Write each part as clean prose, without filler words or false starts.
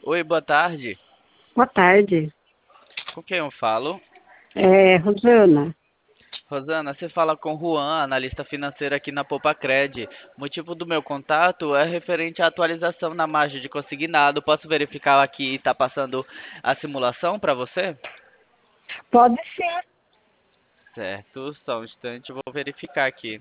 Oi, boa tarde. Boa tarde. Com quem eu falo? Rosana. Rosana, você fala com Juan, analista financeiro aqui na Poupa-Cred. O motivo do meu contato é referente à atualização na margem de consignado. Posso verificar aqui e está passando a simulação para você? Pode ser. Certo, só um instante, eu vou verificar aqui.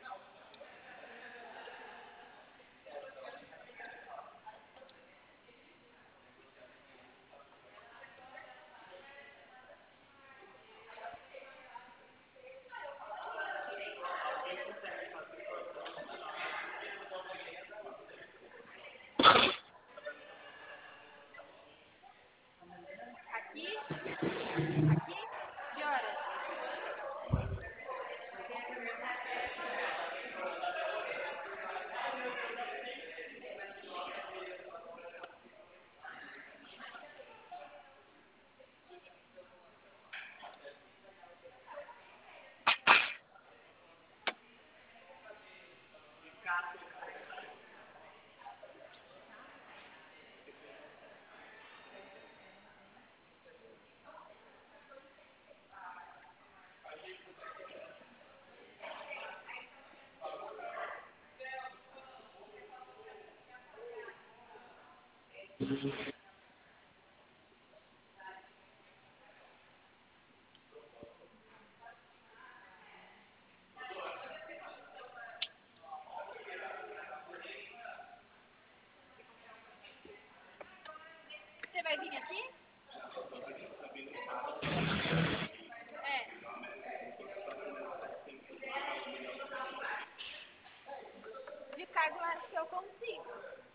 Você vai vir aqui? De cargo eu acho que eu consigo.